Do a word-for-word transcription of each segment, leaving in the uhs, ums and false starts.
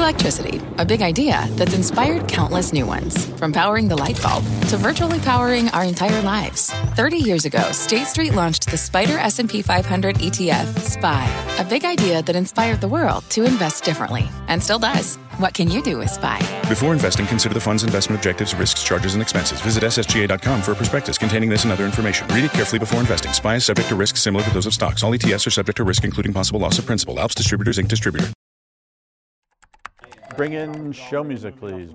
Electricity, a big idea that's inspired countless new ones. From powering the light bulb to virtually powering our entire lives. thirty years ago, State Street launched the Spider S and P five hundred E T F, S P Y, a big idea that inspired the world to invest differently, and still does. What can you do with S P Y? Before investing, consider the fund's investment objectives, risks, charges, and expenses. Visit S S G A dot com for a prospectus containing this and other information. Read it carefully before investing. S P Y is subject to risks similar to those of stocks. All E T Fs are subject to risk, including possible loss of principal. Alps Distributors, Incorporated Distributor. Bring in show music, please.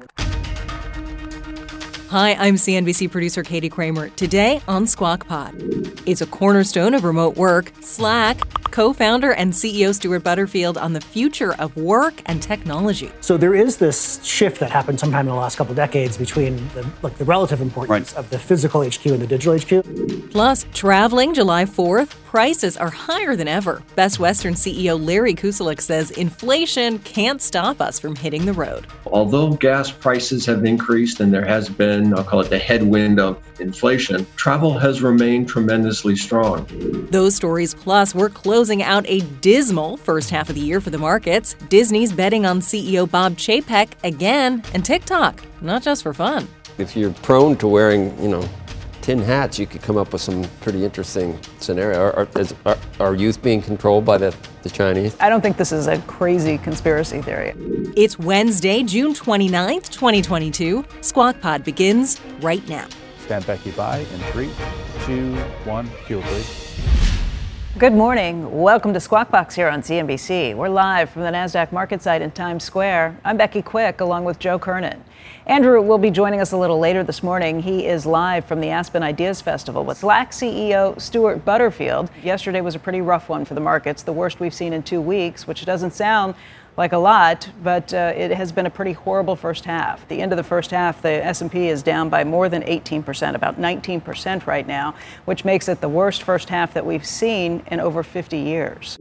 Hi, I'm C N B C producer Katie Kramer. Today on Squawk Pod. It's a cornerstone of remote work. Slack, co-founder and C E O Stuart Butterfield on the future of work and technology. So there is this shift that happened sometime in the last couple decades between the, like the relative importance right. of the physical H Q and the digital H Q. Plus, traveling July fourth, prices are higher than ever. Best Western C E O Larry Kuselik says inflation can't stop us from hitting the road. Although gas prices have increased and there has been, I'll call it the headwind of inflation, travel has remained tremendously strong. Those stories plus, we're closing out a dismal first half of the year for the markets. Disney's betting on C E O Bob Chapek again, and TikTok, not just for fun. If you're prone to wearing, you know, tin hats, you could come up with some pretty interesting scenario. Are, are, is, are, are youth being controlled by the, the Chinese? I don't think this is a crazy conspiracy theory. It's Wednesday, June twenty-ninth, twenty twenty-two. Squawk Pod begins right now. Stand Becky by in three, two, one, cue please. Good morning. Welcome to Squawk Box here on C N B C. We're live from the NASDAQ market site in Times Square. I'm Becky Quick along with Joe Kernan. Andrew will be joining us a little later this morning. He is live from the Aspen Ideas Festival with Slack C E O Stuart Butterfield. Yesterday was a pretty rough one for the markets, the worst we've seen in two weeks, which doesn't sound like a lot, but uh, it has been a pretty horrible first half. The end of the first half, the S and P is down by more than eighteen percent, about nineteen percent right now, which makes it the worst first half that we've seen in over fifty years.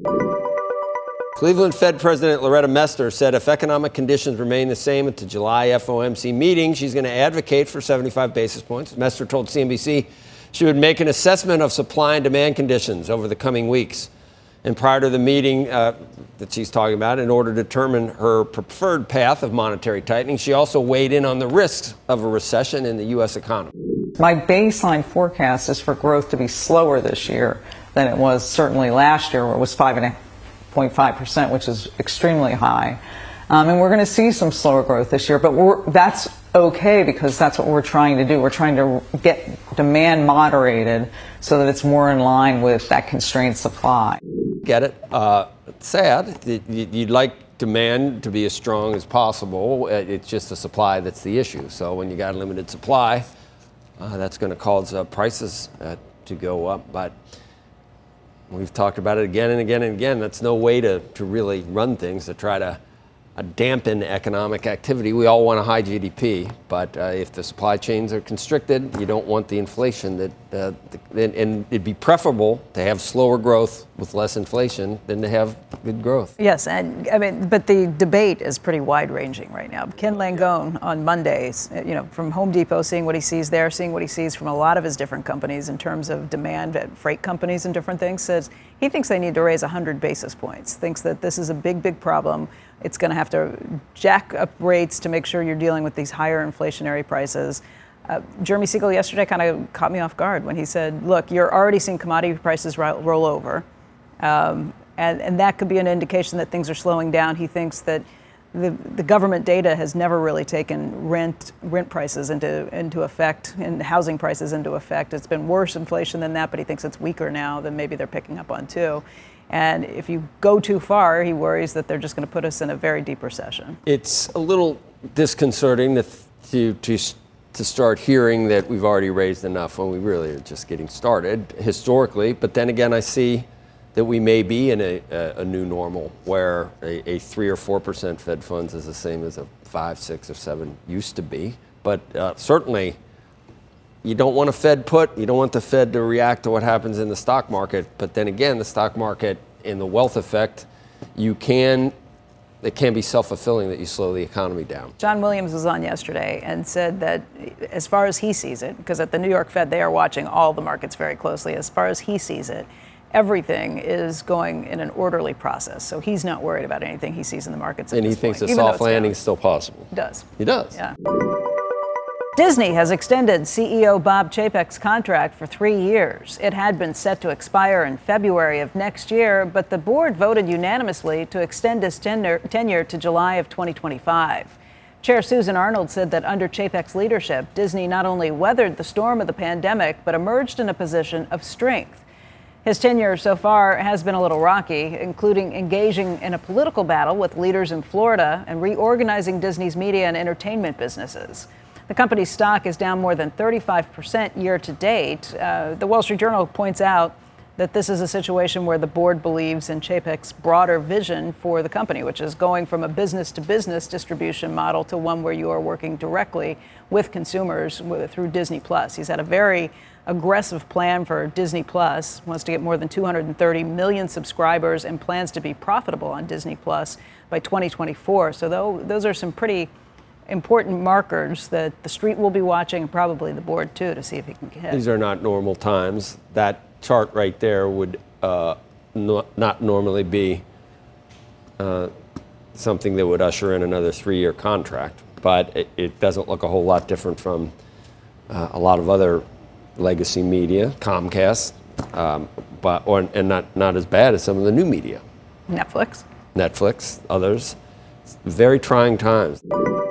Cleveland Fed President Loretta Mester said if economic conditions remain the same at the July F O M C meeting, she's going to advocate for seventy-five basis points. Mester told C N B C she would make an assessment of supply and demand conditions over the coming weeks. And prior to the meeting uh, that she's talking about, in order to determine her preferred path of monetary tightening, she also weighed in on the risks of a recession in the U S economy. My baseline forecast is for growth to be slower this year than it was certainly last year, where it was five point five percent, which is extremely high. Um, and we're going to see some slower growth this year, but we're, that's okay because that's what we're trying to do. We're trying to get demand moderated so that it's more in line with that constrained supply. Get it? Uh, it's sad. You'd like demand to be as strong as possible. It's just the supply that's the issue. So when you got limited supply, uh, that's going to cause uh, prices uh, to go up. But we've talked about it again and again and again. That's no way to, to really run things, to try to uh, dampen economic activity. We all want a high G D P, but uh, if the supply chains are constricted, you don't want the inflation that, uh, the, and, and it'd be preferable to have slower growth with less inflation than to have good growth. Yes, and I mean, but the debate is pretty wide-ranging right now. Ken Langone on Mondays, you know, from Home Depot, seeing what he sees there, seeing what he sees from a lot of his different companies in terms of demand at freight companies and different things, says he thinks they need to raise one hundred basis points, thinks that this is a big, big problem. It's going to have to jack up rates to make sure you're dealing with these higher inflationary prices. Uh, Jeremy Siegel yesterday kind of caught me off guard when he said, look, you're already seeing commodity prices ro- roll over. Um, and, and that could be an indication that things are slowing down. He thinks that the, the government data has never really taken rent rent prices into into effect and housing prices into effect. It's been worse inflation than that, but he thinks it's weaker now than maybe they're picking up on too. And if you go too far, he worries that they're just going to put us in a very deep recession. It's a little disconcerting to to to, to start hearing that we've already raised enough when we really are just getting started historically. But then again, I see that we may be in a, a, a new normal where a, a three or four percent Fed funds is the same as a five, six, or seven used to be. But uh, certainly, you don't want a Fed put. You don't want the Fed to react to what happens in the stock market. But then again, the stock market in the wealth effect, you can. It can be self-fulfilling that you slow the economy down. John Williams was on yesterday and said that as far as he sees it, because at the New York Fed they are watching all the markets very closely, as far as he sees it, everything is going in an orderly process. So he's not worried about anything he sees in the markets. And he thinks a soft landing is still possible. He does. He does. Yeah. Disney has extended C E O Bob Chapek's contract for three years. It had been set to expire in February of next year, but the board voted unanimously to extend his tenure, tenure to July of twenty twenty-five. Chair Susan Arnold said that under Chapek's leadership, Disney not only weathered the storm of the pandemic, but emerged in a position of strength. His tenure so far has been a little rocky, including engaging in a political battle with leaders in Florida and reorganizing Disney's media and entertainment businesses. The company's stock is down more than thirty-five percent year to date. Uh, the Wall Street Journal points out that this is a situation where the board believes in Chapek's broader vision for the company, which is going from a business-to-business distribution model to one where you are working directly with consumers through Disney Plus. He's had a very aggressive plan for Disney Plus, wants to get more than two hundred thirty million subscribers and plans to be profitable on Disney Plus by twenty twenty-four. So though, those are some pretty important markers that the street will be watching, and probably the board too, to see if he can hit. These are not normal times. That chart right there would uh, no, not normally be uh, something that would usher in another three-year contract, but it, it doesn't look a whole lot different from uh, a lot of other legacy media, Comcast, um, but or, and not, not as bad as some of the new media. Netflix. Netflix, others. It's very trying times.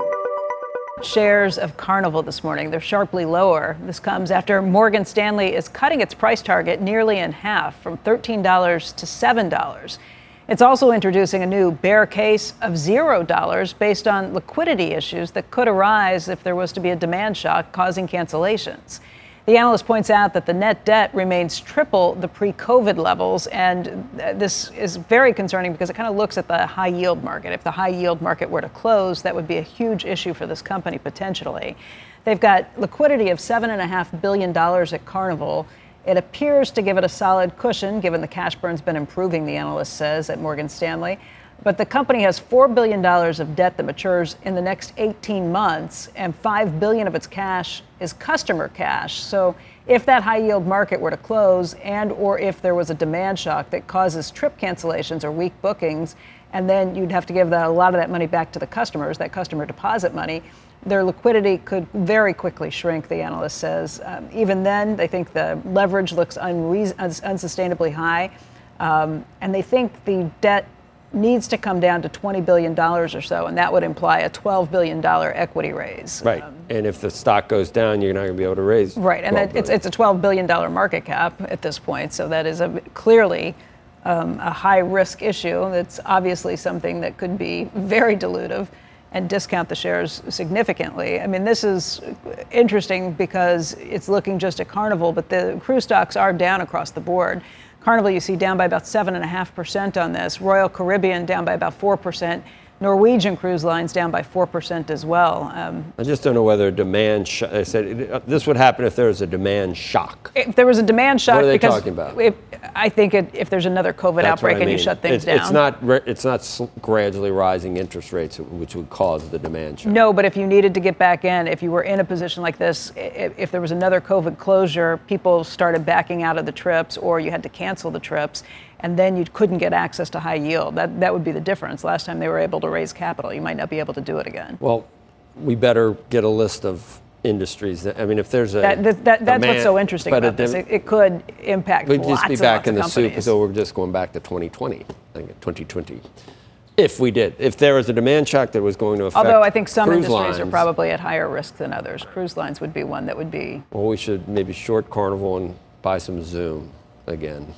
Shares of Carnival this morning, they're sharply lower. This comes after Morgan Stanley is cutting its price target nearly in half, from thirteen dollars to seven dollars. It's also introducing a new bear case of zero dollars based on liquidity issues that could arise if there was to be a demand shock causing cancellations. The analyst points out that the net debt remains triple the pre-COVID levels, and this is very concerning because it kind of looks at the high yield market. If the high yield market were to close, that would be a huge issue for this company potentially. They've got liquidity of seven point five billion dollars at Carnival. It appears to give it a solid cushion, given the cash burn's been improving, the analyst says, at Morgan Stanley. But the company has four billion dollars of debt that matures in the next eighteen months, and five billion dollars of its cash is customer cash. So if that high yield market were to close, and or if there was a demand shock that causes trip cancellations or weak bookings, and then you'd have to give that, a lot of that money back to the customers, that customer deposit money, their liquidity could very quickly shrink, the analyst says. Um, even then, they think the leverage looks unre- unsustainably high, um, and they think the debt needs to come down to twenty billion dollars or so, and that would imply a twelve billion dollars equity raise. Right, um, and if the stock goes down, you're not going to be able to raise. Right, and that, it's, it's a twelve billion dollars market cap at this point, so that is a, clearly um, a high-risk issue. That's obviously something that could be very dilutive and discount the shares significantly. I mean, this is interesting because it's looking just at Carnival, but the cruise stocks are down across the board. Carnival, you see, down by about seven point five percent on this. Royal Caribbean down by about four percent. Norwegian Cruise Lines down by four percent as well. Um, I just don't know whether demand, sh- I said it, this would happen if there was a demand shock. If there was a demand shock, what are they because talking about? If, I think it, if there's another COVID That's outbreak I and mean. you shut things it's, down. It's not, re- it's not sl- gradually rising interest rates which would cause the demand shock. No, but if you needed to get back in, if you were in a position like this, if, if there was another COVID closure, people started backing out of the trips, or you had to cancel the trips, and then you couldn't get access to high yield. That that would be the difference. Last time they were able to raise capital, you might not be able to do it again. Well, we better get a list of industries. That, I mean, if there's a that, that, that that's demand, what's so interesting about this. It, it could impact we'd lots just be and back lots in of the soup. companies. So we're just going back to twenty twenty, I think twenty twenty. If we did, if there was a demand shock that was going to affect Although I think some cruise industries lines, are probably at higher risk than others. Cruise lines would be one that would be. Well, we should maybe short Carnival and buy some Zoom again.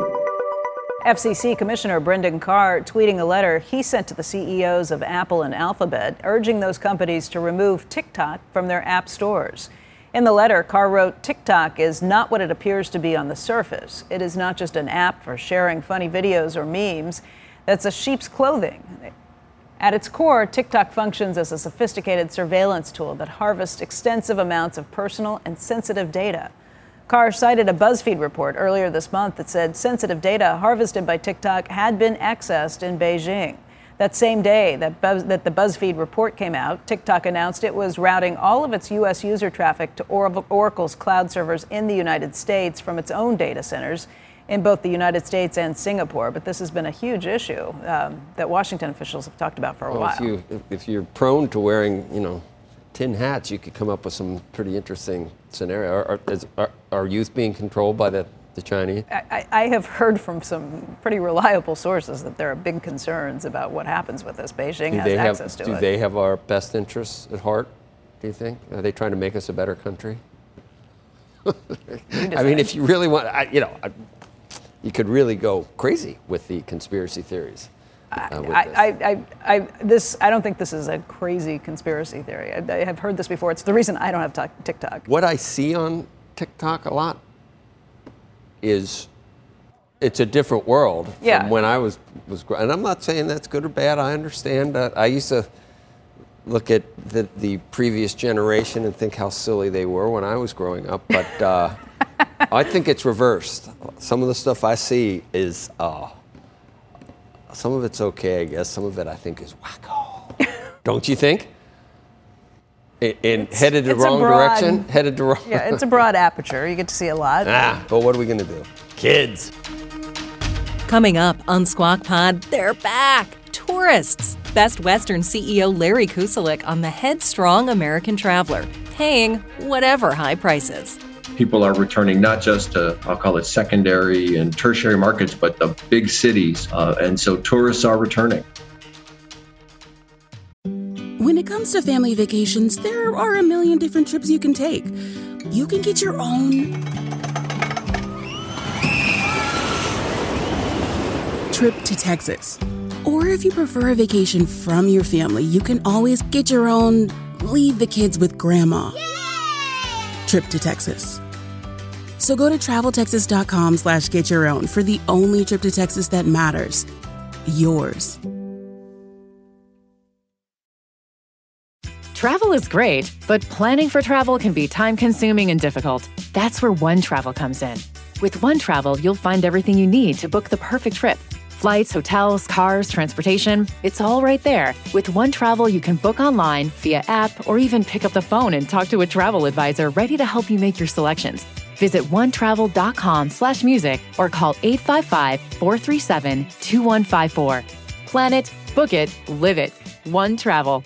F C C Commissioner Brendan Carr tweeting a letter he sent to the C E Os of Apple and Alphabet, urging those companies to remove TikTok from their app stores. In the letter, Carr wrote, "TikTok is not what it appears to be on the surface. It is not just an app for sharing funny videos or memes. That's a sheep's clothing. At its core, TikTok functions as a sophisticated surveillance tool that harvests extensive amounts of personal and sensitive data." Carr cited a BuzzFeed report earlier this month that said sensitive data harvested by TikTok had been accessed in Beijing. That same day that, Buzz, that the BuzzFeed report came out, TikTok announced it was routing all of its U S user traffic to Oracle's cloud servers in the United States from its own data centers. in both the United States and Singapore. But this has been a huge issue um, that Washington officials have talked about for a well, while. If, you, if you're prone to wearing, you know, tin hats, you could come up with some pretty interesting scenario. Are, are, is, are, are youth being controlled by the, the Chinese? I, I have heard from some pretty reliable sources that there are big concerns about what happens with this. Beijing do has they access have, to do it. Do they have our best interests at heart, do you think? Are they trying to make us a better country? I mean, if you really want, I, you know, I, you could really go crazy with the conspiracy theories. Uh, I, I, I, I, this, I don't think this is a crazy conspiracy theory. I, I have heard this before. It's the reason I don't have t- TikTok. What I see on TikTok a lot is it's a different world yeah. from when I was, was growing. And I'm not saying that's good or bad. I understand that. I used to look at the, the previous generation and think how silly they were when I was growing up. But uh, I think it's reversed. Some of the stuff I see is... Uh, Some of it's okay, I guess. Some of it, I think, is wacko. Don't you think? And, and it's, headed the wrong broad, direction? Headed the wrong... Yeah, it's a broad aperture. You get to see a lot. Ah, but what are we going to do? Kids. Coming up on Squawk Pod, they're back. Tourists. Best Western C E O Larry Kousalik on the headstrong American traveler, paying whatever high prices. People are returning not just to, I'll call it secondary and tertiary markets, but the big cities. Uh, and so tourists are returning. When it comes to family vacations, there are a million different trips you can take. You can get your own trip to Texas. Or if you prefer a vacation from your family, you can always get your own leave the kids with grandma trip to Texas. So go to traveltexas.com slash get your own for the only trip to Texas that matters. Yours. Travel is great, but planning for travel can be time-consuming and difficult. That's where One Travel comes in. With One Travel, you'll find everything you need to book the perfect trip. Flights, hotels, cars, transportation, it's all right there. With One Travel, you can book online, via app, or even pick up the phone and talk to a travel advisor ready to help you make your selections. Visit onetravel.com slash music or call eight five five, four three seven, two one five four. Plan it, book it, live it. One Travel.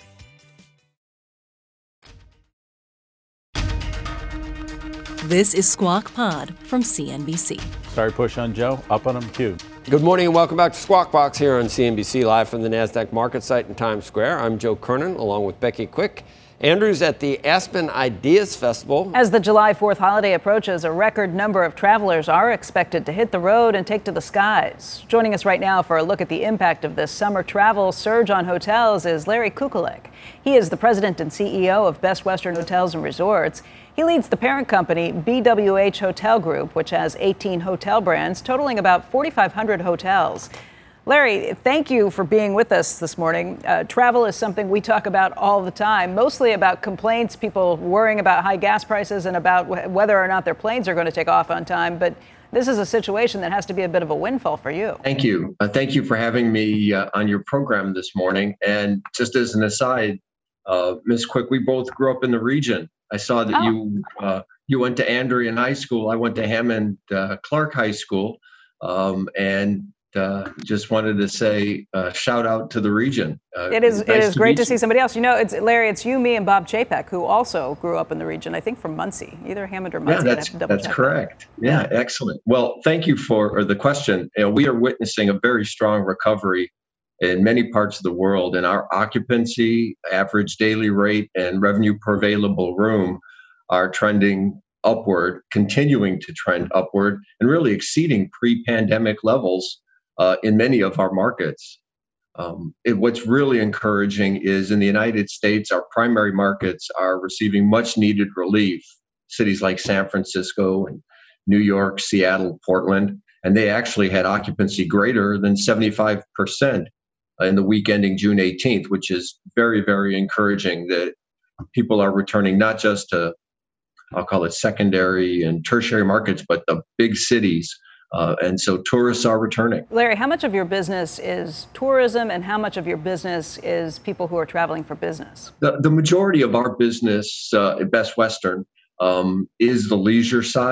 This is Squawk Pod from C N B C. Sorry, push on Joe. Up on him, Q. Good morning and welcome back to Squawk Box here on C N B C, live from the NASDAQ market site in Times Square. I'm Joe Kernan, along with Becky Quick. Andrew's at the Aspen Ideas Festival. As the July fourth holiday approaches, a record number of travelers are expected to hit the road and take to the skies. Joining us right now for a look at the impact of this summer travel surge on hotels is Larry Kousalik. He is the president and C E O of Best Western Hotels and Resorts. He leads the parent company, B W H Hotel Group, which has eighteen hotel brands, totaling about forty-five hundred hotels. Larry, thank you for being with us this morning. Uh, travel is something we talk about all the time, mostly about complaints, people worrying about high gas prices and about wh- whether or not their planes are going to take off on time. But this is a situation that has to be a bit of a windfall for you. Thank you. Uh, thank you for having me uh, on your program this morning. And just as an aside, uh, Miz Quick, we both grew up in the region. I saw that oh. you uh, you went to Andrean High School. I went to Hammond uh, Clark High School, um, and uh, just wanted to say uh, shout out to the region. Uh, it is nice it is to great to you. see somebody else. You know, it's Larry. It's you, me, and Bob Chapek, who also grew up in the region. I think from Muncie, either Hammond or Muncie. Yeah, that's that's correct. That. Yeah, excellent. Well, thank you for or the question. You know, we are witnessing a very strong recovery in many parts of the world, and our occupancy, average daily rate, and revenue per available room are trending upward, continuing to trend upward, and really exceeding pre-pandemic levels uh, in many of our markets. Um, it, what's really encouraging is in the United States, our primary markets are receiving much needed relief. Cities like San Francisco and New York, Seattle, Portland, and they actually had occupancy greater than seventy-five percent in the week ending June eighteenth, which is very, very encouraging that people are returning not just to, I'll call it secondary and tertiary markets, but the big cities. Uh, and so tourists are returning. Larry, how much of your business is tourism and how much of your business is people who are traveling for business? The, the majority of our business uh, at Best Western um, is the leisure side.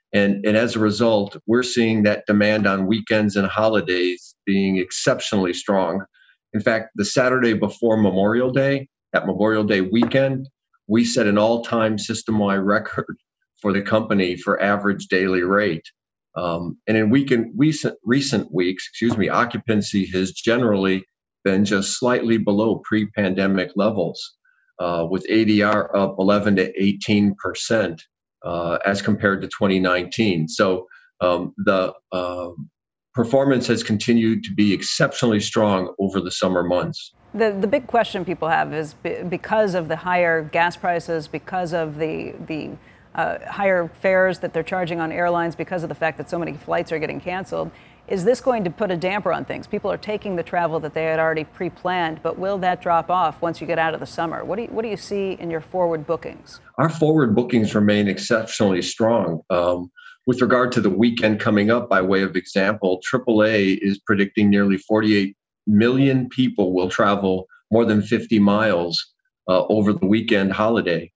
And, and as a result, we're seeing that demand on weekends and holidays being exceptionally strong. In fact, the Saturday before Memorial Day, that Memorial Day weekend, we set an all-time system-wide record for the company for average daily rate. Um, and in weekend, recent, recent weeks, excuse me, occupancy has generally been just slightly below pre-pandemic levels, uh, with A D R up eleven to eighteen percent uh, as compared to twenty nineteen. So um, the uh, performance has continued to be exceptionally strong over the summer months. The, the big question people have is be, because of the higher gas prices, because of the, the uh, higher fares that they're charging on airlines, because of the fact that so many flights are getting canceled, is this going to put a damper on things? People are taking the travel that they had already pre-planned, but will that drop off once you get out of the summer? What do you, what do you see in your forward bookings? Our forward bookings remain exceptionally strong. Um, with regard to the weekend coming up, by way of example, triple A is predicting nearly forty-eight million people will travel more than fifty miles uh, over the weekend holiday.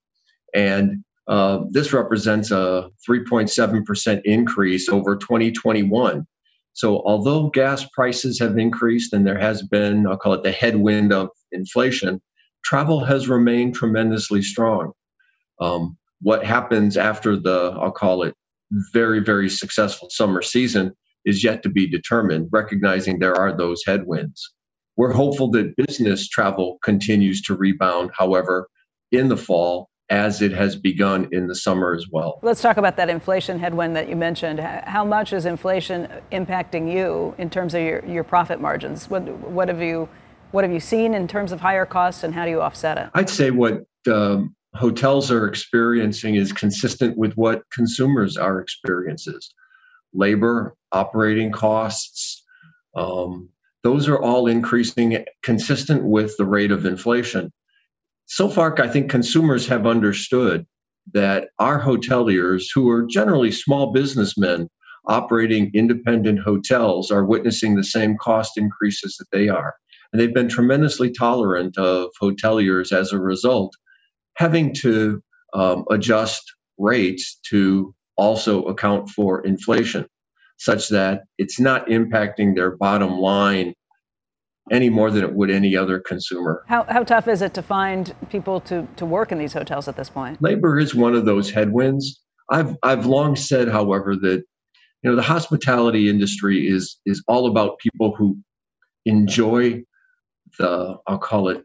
And uh, this represents a three point seven percent increase over twenty twenty-one. So although gas prices have increased and there has been, I'll call it the headwind of inflation, travel has remained tremendously strong. Um, what happens after the, I'll call it, very, very successful summer season is yet to be determined, recognizing there are those headwinds. We're hopeful that business travel continues to rebound, however, in the fall, as it has begun in the summer as well. Let's talk about that inflation headwind that you mentioned. How much is inflation impacting you in terms of your, your profit margins? What, what have you what have you seen in terms of higher costs, and how do you offset it? I'd say what um, hotels are experiencing is consistent with what consumers are experiencing. Labor, operating costs, um, those are all increasing consistent with the rate of inflation. So far, I think consumers have understood that our hoteliers, who are generally small businessmen operating independent hotels, are witnessing the same cost increases that they are. And they've been tremendously tolerant of hoteliers as a result, having to um, adjust rates to also account for inflation, such that it's not impacting their bottom line any more than it would any other consumer. How, how tough is it to find people to, to work in these hotels at this point? Labor is one of those headwinds. I've I've long said, however, that you know the hospitality industry is is all about people who enjoy the, I'll call it,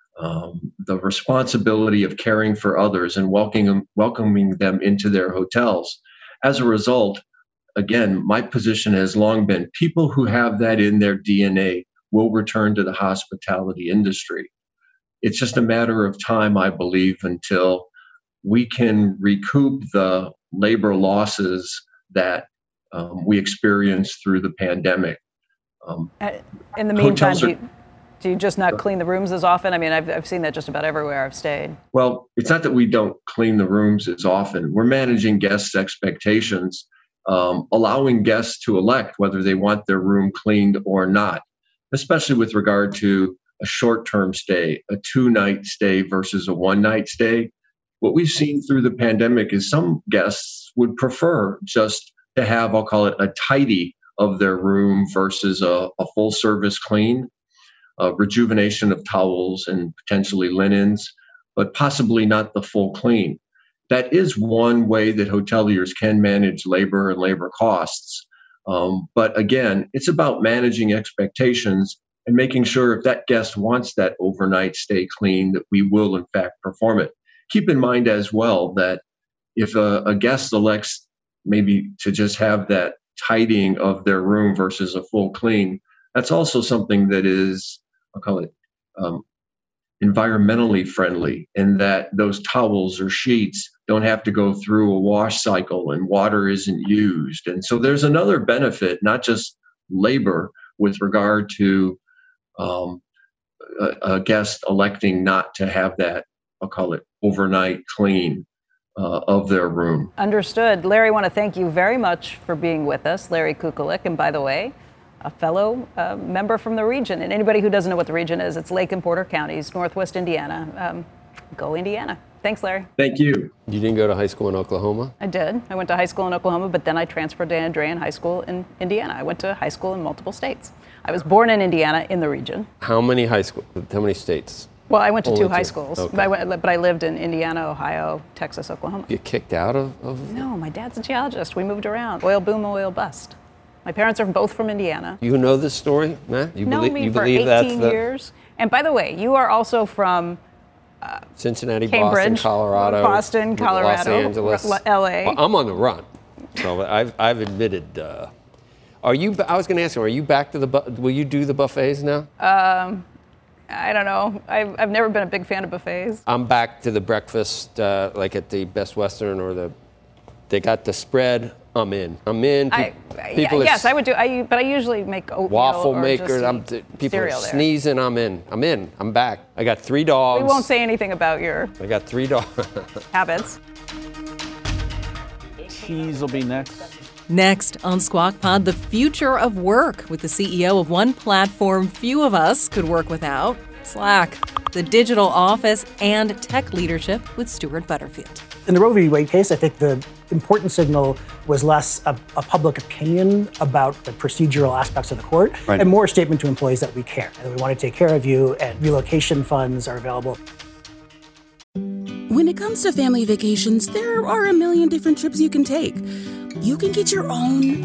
um, the responsibility of caring for others and welcoming welcoming them into their hotels. As a result, again, my position has long been people who have that in their D N A will return to the hospitality industry. It's just a matter of time, I believe, until we can recoup the labor losses that um, we experienced through the pandemic. Um, in the meantime, do you, do you just not clean the rooms as often? I mean, I've, I've seen that just about everywhere I've stayed. Well, it's not that we don't clean the rooms as often. We're managing guests' expectations, um, allowing guests to elect whether they want their room cleaned or not, especially with regard to a short-term stay, a two-night stay versus a one-night stay. What we've seen through the pandemic is some guests would prefer just to have, I'll call it, a tidy of their room versus a, a full-service clean, a rejuvenation of towels and potentially linens, but possibly not the full clean. That is one way that hoteliers can manage labor and labor costs. Um, but again, it's about managing expectations and making sure if that guest wants that overnight stay clean, that we will in fact perform it. Keep in mind as well that if a, a guest elects maybe to just have that tidying of their room versus a full clean, that's also something that is, I'll call it, um, environmentally friendly, in that those towels or sheets don't have to go through a wash cycle and water isn't used. And so there's another benefit, not just labor, with regard to um, a, a guest electing not to have that, I'll call it, overnight clean uh, of their room. Understood. Larry, I want to thank you very much for being with us. Larry Kukulik, and by the way, a fellow uh, member from the region. And anybody who doesn't know what the region is, it's Lake and Porter counties, Northwest Indiana. Um, Go Indiana. Thanks, Larry. Thank you. You didn't go to high school in Oklahoma? I did. I went to high school in Oklahoma, but then I transferred to Andrean High School in Indiana. I went to high school in multiple states. I was born in Indiana in the region. How many high school? How many states? Well, I went to Only two high two. schools, Okay. but, I went, but I lived in Indiana, Ohio, Texas, Oklahoma. You kicked out of, of? No, my dad's a geologist. We moved around. Oil boom, oil bust. My parents are both from Indiana. You know this story, Matt? You Known believe, me you for believe that's eighteen the years. And by the way, you are also from uh, Cincinnati, Cambridge, Boston, Colorado, Boston, Colorado, Los Angeles, R- L A. Well, I'm on the run, so I've I've admitted. Uh, are you? I was going to ask you. Are you back to the? Bu- will you do the buffets now? Um, I don't know. I've, I've never been a big fan of buffets. I'm back to the breakfast, uh, like at the Best Western or the. They got the spread. I'm in. I'm in. I, people yeah, are yes, I would do. I but I usually make oatmeal waffle or maker. just I'm, eat people are cereal there. sneezing. I'm in. I'm in. I'm back. I got three dogs. We won't say anything about your I got three dogs. habits. Cheese will be next. Next on Squawk Pod, the future of work with the C E O of one platform few of us could work without, Slack, the digital office, and tech leadership with Stuart Butterfield. In the Roe v. Wade case, I think the important signal was less a, a public opinion about the procedural aspects of the court Right. and more a statement to employees that we care and we want to take care of you, and relocation funds are available. When it comes to family vacations, there are a million different trips you can take. You can get your own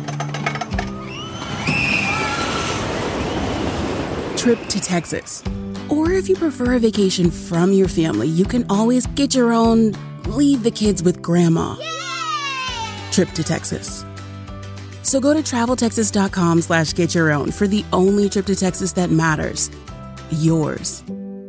trip to Texas. Or if you prefer a vacation from your family, you can always get your own leave the kids with grandma trip to Texas. So go to traveltexas.com slash get your own for the only trip to Texas that matters. Yours.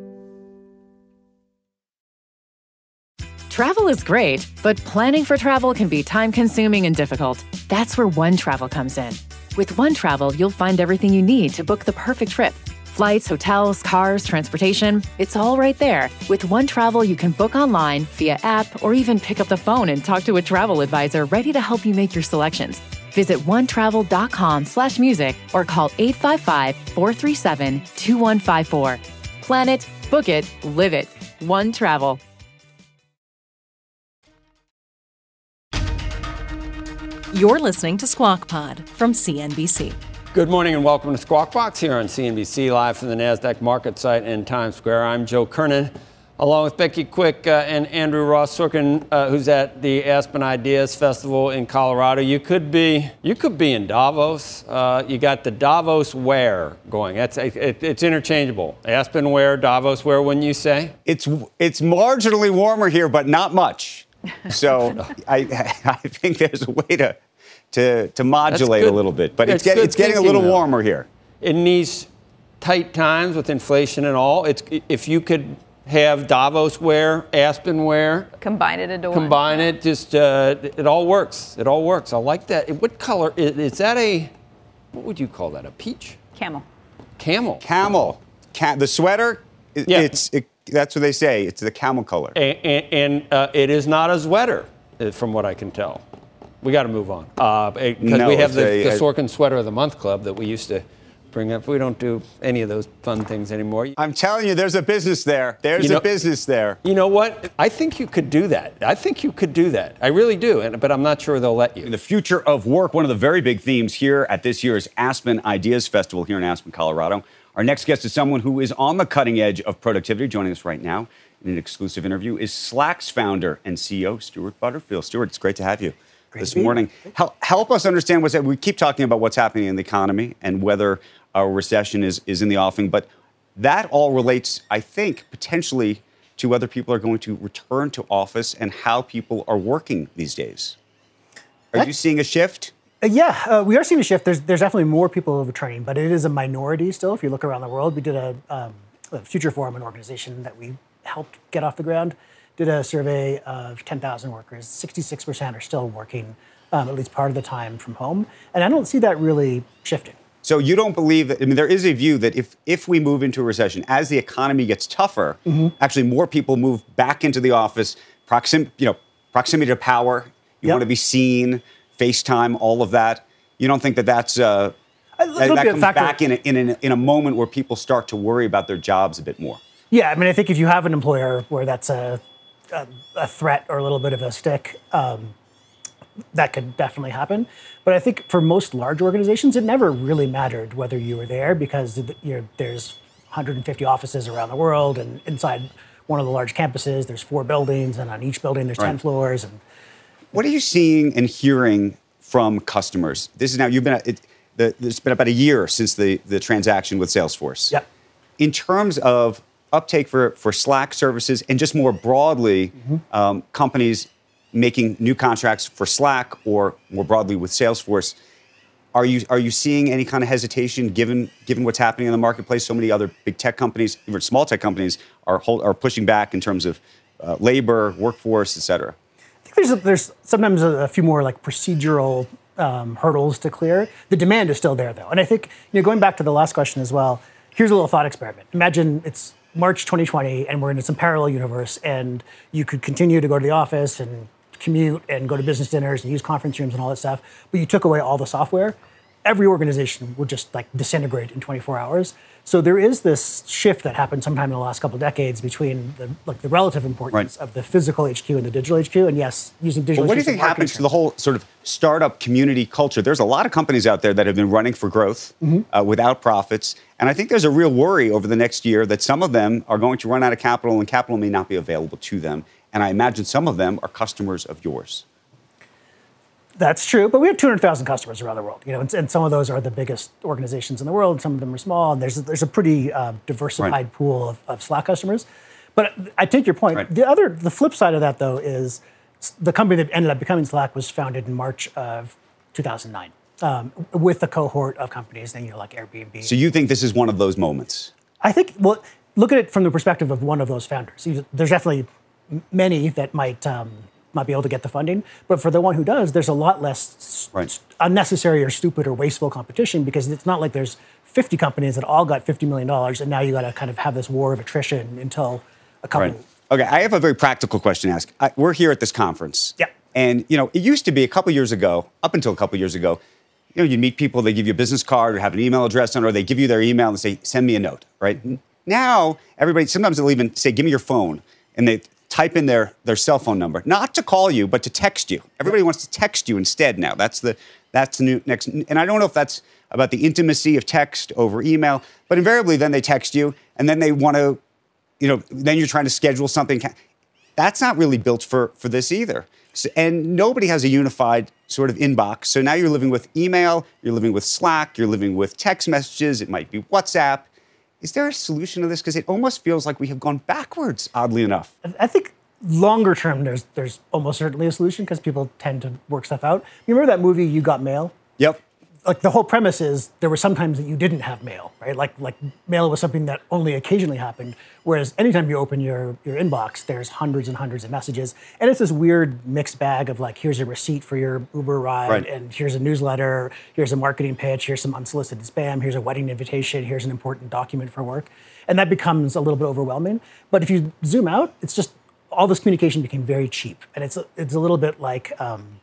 Travel is great, but planning for travel can be time-consuming and difficult. That's where One Travel comes in. With One Travel, you'll find everything you need to book the perfect trip. Flights, hotels, cars, transportation, it's all right there. With One Travel, you can book online, via app, or even pick up the phone and talk to a travel advisor ready to help you make your selections. Visit onetravel.com slash music or call eight five five, four three seven, two one five four. Plan it, book it, live it. One Travel. You're listening to Squawk Pod from C N B C. Good morning and welcome to Squawk Box here on C N B C, live from the NASDAQ market site in Times Square. I'm Joe Kernan, along with Becky Quick uh, and Andrew Ross Sorkin, uh, who's at the Aspen Ideas Festival in Colorado. You could be, you could be in Davos. Uh, you got the Davos wear going. That's it, it's interchangeable. Aspen wear, Davos wear. Wouldn't you say? It's it's marginally warmer here, but not much. So I I think there's a way to to, to modulate a little bit, but it's, That's get, it's getting a thinking, little though. warmer here. In these tight times with inflation and all, it's if you could have Davos wear, Aspen wear, Combine it into one. combine it, just uh, it all works. It all works. I like that. What color is, is that? A what would you call that? A peach? Camel. Camel. Camel. Ca- the sweater. It, Yeah. It's it, that's what they say. It's the camel color. And, and, and uh, it is not a sweater, uh, from what I can tell. We got to move on because uh, No, we have it's the, a- the a- Sorkin Sweater of the Month Club that we used to bring up. We don't do any of those fun things anymore. I'm telling you, there's a business there. There's You know- a business there. You know what? I think you could do that. I think you could do that. I really do, and, but I'm not sure they'll let you. The future of work, one of the very big themes here at this year's Aspen Ideas Festival here in Aspen, Colorado. Our next guest is someone who is on the cutting edge of productivity. Joining us right now in an exclusive interview is Slack's founder and C E O, Stuart Butterfield. Stuart, it's great to have you Great this to be here. morning. Help, help us understand what's, we keep talking about what's happening in the economy and whether a recession is, is in the offing, but that all relates, I think, potentially to whether people are going to return to office and how people are working these days. Are That- you seeing a shift? Uh, yeah, uh, we are seeing a shift. There's there's definitely more people returning, but it is a minority still. If you look around the world, we did a, um, a Future Forum, an organization that we helped get off the ground, did a survey of ten thousand workers. sixty-six percent are still working um, at least part of the time from home, and I don't see that really shifting. So you don't believe that, I mean, there is a view that if, if we move into a recession, as the economy gets tougher, actually more people move back into the office, proxim, you know, proximity to power, you Yep. want to be seen, FaceTime, all of that. You don't think that that's, uh, A that, little that bit comes factor- back in a, in, a, in a moment where people start to worry about their jobs a bit more? Yeah, I mean, I think if you have an employer where that's a a, a threat or a little bit of a stick, um, that could definitely happen. But I think for most large organizations, it never really mattered whether you were there because you're, there's one hundred fifty offices around the world, and inside one of the large campuses, there's four buildings, and on each building there's right. ten floors. And what are you seeing and hearing from customers? This is now you've been at, it, the, it's been about a year since the the transaction with Salesforce. Yep. In terms of uptake for, for Slack services and just more broadly, mm-hmm. um, companies making new contracts for Slack or more broadly with Salesforce, are you are you seeing any kind of hesitation given given what's happening in the marketplace? So many other big tech companies, even small tech companies, are hold, are pushing back in terms of uh, labor, workforce, et cetera. I think there's a, there's sometimes a, a few more like procedural um, hurdles to clear. The demand is still there though, and I think you know going back to the last question as well. Here's a little thought experiment. Imagine it's March twenty twenty, and we're in some parallel universe, and you could continue to go to the office and commute and go to business dinners and use conference rooms and all that stuff, but you took away all the software. Every organization would just like disintegrate in twenty-four hours. So there is this shift that happened sometime in the last couple of decades between the like the relative importance right. of the physical H Q and the digital H Q. And yes, using digital. Well, what do you think happens to the whole sort of startup community culture? There's a lot of companies out there that have been running for growth mm-hmm. uh, without profits, and I think there's a real worry over the next year that some of them are going to run out of capital, and capital may not be available to them. And I imagine some of them are customers of yours. That's true, but we have two hundred thousand customers around the world, you know, and, and some of those are the biggest organizations in the world. Some of them are small, and there's there's a pretty uh, diversified right. pool of, of Slack customers. But I take your point. Right. The other, the flip side of that, though, is the company that ended up becoming Slack was founded in March of two thousand nine um, with a cohort of companies, you know, like Airbnb. So you think this is one of those moments? I think. Well, look at it from the perspective of one of those founders. There's definitely many that might. Um, might be able to get the funding. But for the one who does, there's a lot less right. st- unnecessary or stupid or wasteful competition because it's not like there's fifty companies that all got fifty million dollars and now you got to kind of have this war of attrition until a couple. Right. Okay, I have a very practical question to ask. I, we're here at this conference. Yeah. And, you know, it used to be a couple years ago, up until a couple years ago, you know, you'd meet people, they give you a business card or have an email address on, or they give you their email and say, send me a note, right? Now, everybody, sometimes they'll even say, give me your phone. And they type in their, their cell phone number, not to call you, but to text you. Everybody wants to text you instead now. That's the that's the new next. And I don't know if that's about the intimacy of text over email, but invariably then they text you, and then they want to, you know, then you're trying to schedule something. That's not really built for, for this either. So, and nobody has a unified sort of inbox. So now you're living with email, you're living with Slack, you're living with text messages, it might be WhatsApp. Is there a solution to this? Because it almost feels like we have gone backwards, oddly enough. I think longer term, there's there's almost certainly a solution because people tend to work stuff out. You remember that movie, You Got Mail? Yep. Like the whole premise is there were some times that you didn't have mail, right? Like like mail was something that only occasionally happened. Whereas anytime you open your, your inbox, there's hundreds and hundreds of messages. And it's this weird mixed bag of like, here's a receipt for your Uber ride, right. and here's a newsletter, here's a marketing pitch, here's some unsolicited spam, here's a wedding invitation, here's an important document for work. And that becomes a little bit overwhelming. But if you zoom out, it's just all this communication became very cheap. And it's a, it's a little bit like, um,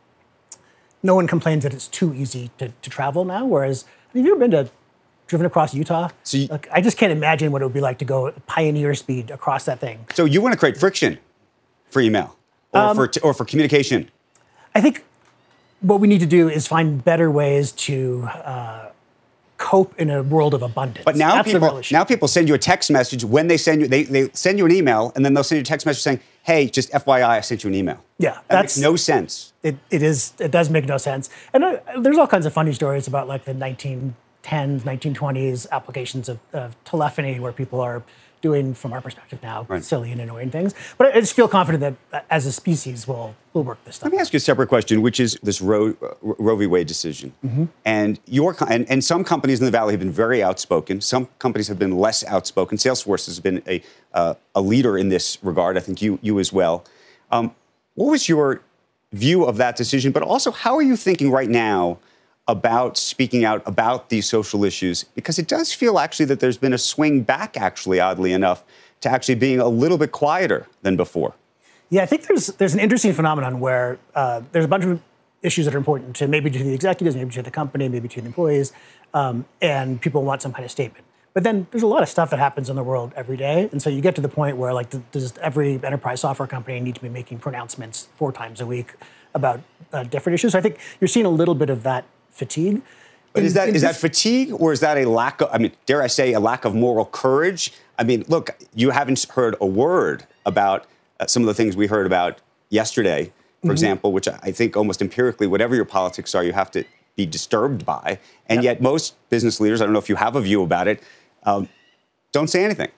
no one complains that it's too easy to, to travel now. Whereas, have you ever been to, driven across Utah? So you, like, I just can't imagine what it would be like to go pioneer speed across that thing. So you want to create friction for email or, um, for, t- or for communication? I think what we need to do is find better ways to uh, cope in a world of abundance. But now That's people now people send you a text message when they send you they, they send you an email, and then they'll send you a text message saying, "Hey, just F Y I, I sent you an email." Yeah, that that's makes no sense. It it is it does make no sense. And uh, there's all kinds of funny stories about like the nineteen tens, nineteen twenties applications of, of telephony where people are doing, from our perspective now, right. silly and annoying things. But I just feel confident that as a species, we'll we'll work this stuff. Let me ask you a separate question, which is this Roe, uh, Roe v. Wade decision. Mm-hmm. And your and, and some companies in the Valley have been very outspoken. Some companies have been less outspoken. Salesforce has been a uh, a leader in this regard. I think you you as well. Um, what was your view of that decision? But also, how are you thinking right now about speaking out about these social issues? Because it does feel actually that there's been a swing back, actually, oddly enough, to actually being a little bit quieter than before. Yeah, I think there's there's an interesting phenomenon where uh, there's a bunch of issues that are important to maybe to the executives, maybe to the company, maybe to the employees, um, and people want some kind of statement. But then there's a lot of stuff that happens in the world every day. And so you get to the point where like does every enterprise software company need to be making pronouncements four times a week about uh, different issues? So I think you're seeing a little bit of that fatigue. But in, is that is this, that fatigue, or is that a lack of, I mean, dare I say, a lack of moral courage? I mean, look, you haven't heard a word about uh, some of the things we heard about yesterday, for mm-hmm. example, which I think almost empirically, whatever your politics are, you have to be disturbed by. And yep. yet most business leaders, I don't know if you have a view about it, um, don't say anything.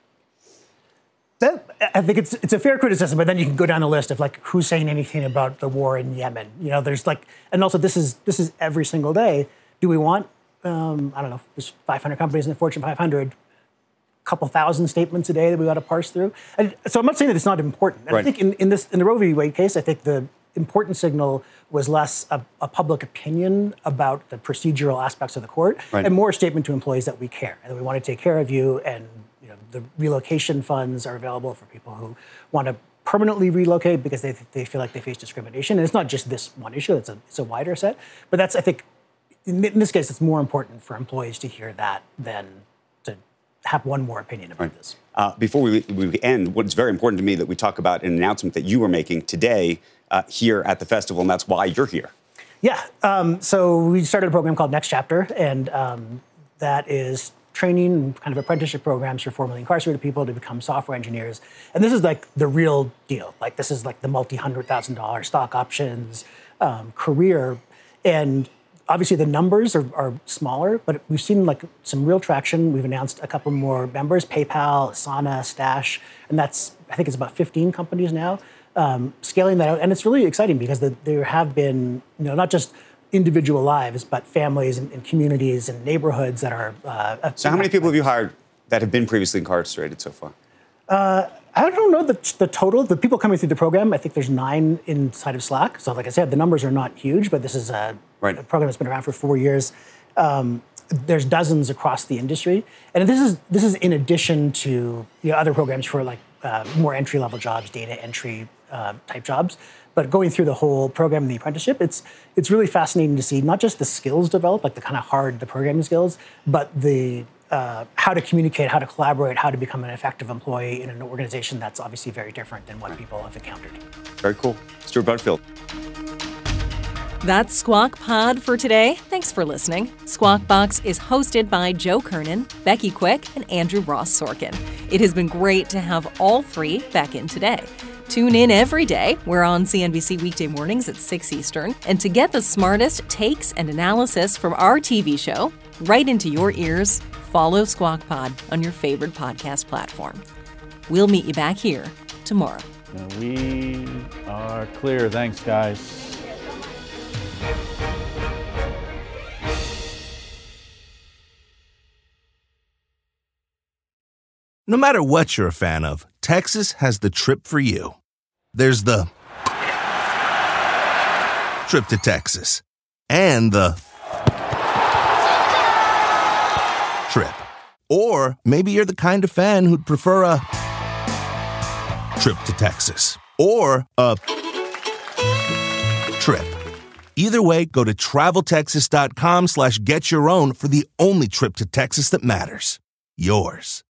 That, I think it's it's a fair criticism, but then you can go down the list of like who's saying anything about the war in Yemen. You know, there's like, and also this is this is every single day. Do we want, um, I don't know, there's five hundred companies in the Fortune five hundred, a couple thousand statements a day that we got to parse through. And so I'm not saying that it's not important. And right. I think in, in this in the Roe v. Wade case, I think the important signal was less a, a public opinion about the procedural aspects of the court right. and more a statement to employees that we care and that we want to take care of you, and you know, the relocation funds are available for people who want to permanently relocate because they they feel like they face discrimination. And it's not just this one issue; it's a it's a wider set. But that's I think in, in this case, it's more important for employees to hear that than to have one more opinion about right. this. Uh, before we, we end, what's very important to me that we talk about an announcement that you are making today uh, here at the festival, and that's why you're here. Yeah. Um, so we started a program called Next Chapter, and um, that is training, kind of apprenticeship programs for formerly incarcerated people to become software engineers. And this is like the real deal. Like this is like the multi-hundred thousand dollar stock options um, career. And obviously the numbers are, are smaller, but we've seen like some real traction. We've announced a couple more members, PayPal, Asana, Stash, and that's, I think it's about fifteen companies now, um, scaling that out. And it's really exciting because the, there have been, you know, not just individual lives, but families and, and communities and neighborhoods that are. Uh, so how many people have you hired that have been previously incarcerated so far? Uh, I don't know the, the total. The people coming through the program, I think there's nine inside of Slack. So like I said, the numbers are not huge, but this is a, right. a program that's been around for four years. Um, there's dozens across the industry. And this is this is in addition to you know, other programs for like uh, more entry-level jobs, data entry uh, type jobs. But going through the whole program and the apprenticeship, it's it's really fascinating to see not just the skills develop, like the kind of hard, the programming skills, but the uh, how to communicate, how to collaborate, how to become an effective employee in an organization that's obviously very different than what people have encountered. Very cool. Stuart Butterfield. That's Squawk Pod for today. Thanks for listening. Squawk Box is hosted by Joe Kernan, Becky Quick, and Andrew Ross Sorkin. It has been great to have all three back in today. Tune in every day. We're on C N B C weekday mornings at six Eastern. And to get the smartest takes and analysis from our T V show right into your ears, follow Squawk Pod on your favorite podcast platform. We'll meet you back here tomorrow. We are clear. Thanks, guys. No matter what you're a fan of, Texas has the trip for you. There's the trip to Texas and the trip. Or maybe you're the kind of fan who'd prefer a trip to Texas or a trip. Either way, go to traveltexas.com slash get your own for the only trip to Texas that matters. Yours.